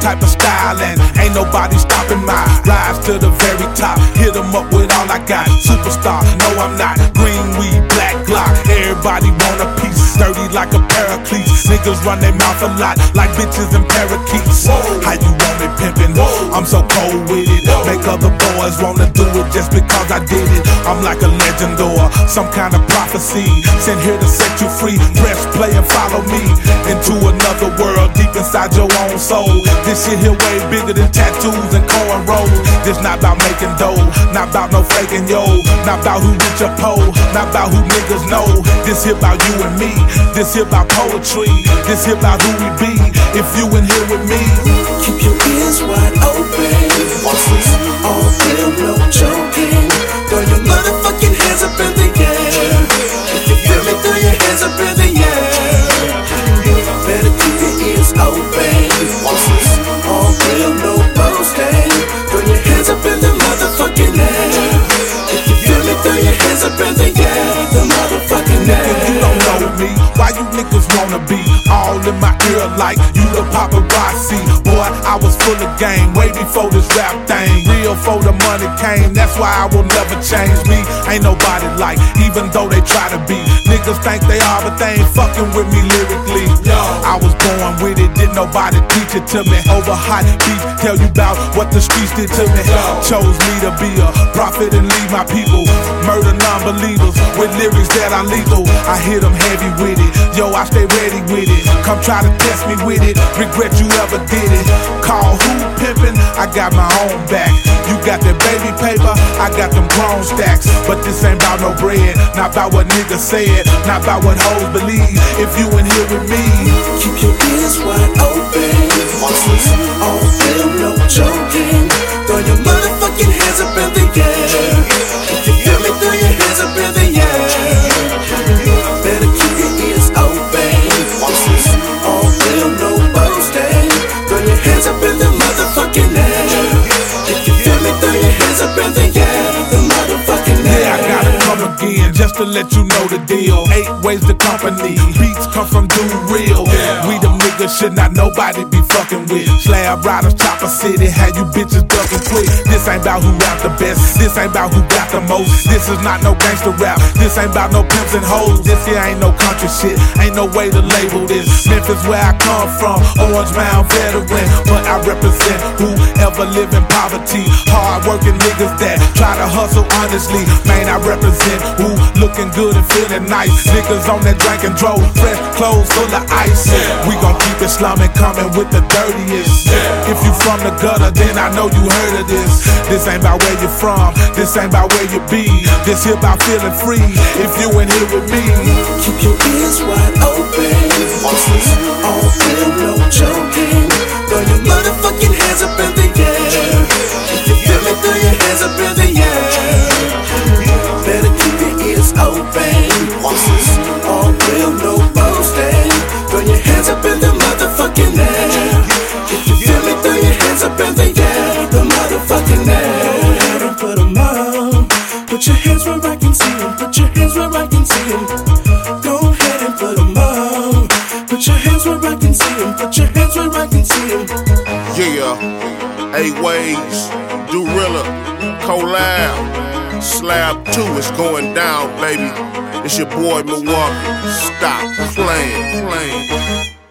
type of style, and ain't nobody stopping my rise to the very top. Hit 'em up with all I got. Superstar, no I'm not. Green weed, black Glock. Everybody want a piece. Dirty like a paraclete. Niggas run their mouth a lot like bitches and parakeets. How you want me pimpin'? I'm so cold with it. Make other boys wanna do it just because I did it. I'm like a legend or some kind of prophecy. Sent here to set you free. Press play and follow me into another world deep inside your own soul. This shit here way bigger than tattoos and cornrows. This not about making dough, not about no faking yo, not about who rich or poor, not about who niggas know. This here about you and me. This here about poetry. This here about who we be. If you in here with me, keep your ears wide open. This is all real, no joking. Throw your motherfucking hands up in the air. If you feel me, throw your hands up in the air. Better keep your ears open. This is all real, no boasting. Throw your hands up in the motherfucking air. If you feel me, throw your hands up in the air. The motherfucking air. you don't know me. Why you niggas wanna be all in my ear like you the paparazzi? Boy, I was full of game way before this rap thing. Real for the money came, that's why I will never change me. Ain't nobody like, even though they try to be. Niggas think they are, but they ain't fucking with me lyrically. I was born with it, didn't nobody teach it to me. Over hot beef, tell you about what the streets did to me. Chose me to be a prophet and lead my people. Murder non-believers with lyrics that are lethal. I hit them heavy with it, yo, I stay ready with it. Come try to test me with it, regret you ever did it. Call who pimpin', I got my own back. You got that baby paper, I got them grown stacks. But this ain't about no bread, not about what niggas said, not about what hoes believe. If you in here with me, keep your ears wide open. This is all real, no joking. Throw your motherfucking hands up in the air. If you feel me, throw your hands up in the air. Better keep your ears open. This is all real, no boasting. Throw your hands up in the motherfucking air. If you feel me, throw your hands up in the air. The motherfucking air. yeah, I gotta come again just to let you know the deal. 8 ways to company, beats come from Dude Real. We the niggas should not nobody be fucking with. Slab riders, Chopper City, had you bitches ducking quick. This ain't about who rap the best, this ain't about who got the most. This is not no gangster rap, this ain't about no pimps and hoes. This here ain't no country shit, ain't no way to label this. Memphis where I come from, Orange Mound veteran. But I represent whoever live in poverty. Hard working niggas that try to hustle honestly. Man, I represent who looking good and feeling nice. Niggas on that drink and drove, fresh clothes full of ice. We gon' keep it slumming, coming with the dirtiest. If you from the gutter, then I know you heard of this. This ain't about where you from, this ain't about where you be. This here about feeling free, if you in here with me. Keep your ears wide open. This is all real, no joking. Throw your motherfucking hands up in the air. If you feel me, throw your hands up in the air. Better keep your ears open. This is all real, no boasting. Throw your hands up in the motherfucking air. If you feel me, throw your hands up in the air. The motherfucking air. And put 'em on. Put your hands where I can see 'em. Put your hands where I can see 'em. Go ahead and put 'em on. Put your hands where I can see 'em. Put your hands where I can see 'em. Yeah, 8 ways, Dorilla, Collab, Slab 2 is going down, baby. It's your boy Milwaukee. Stop playing.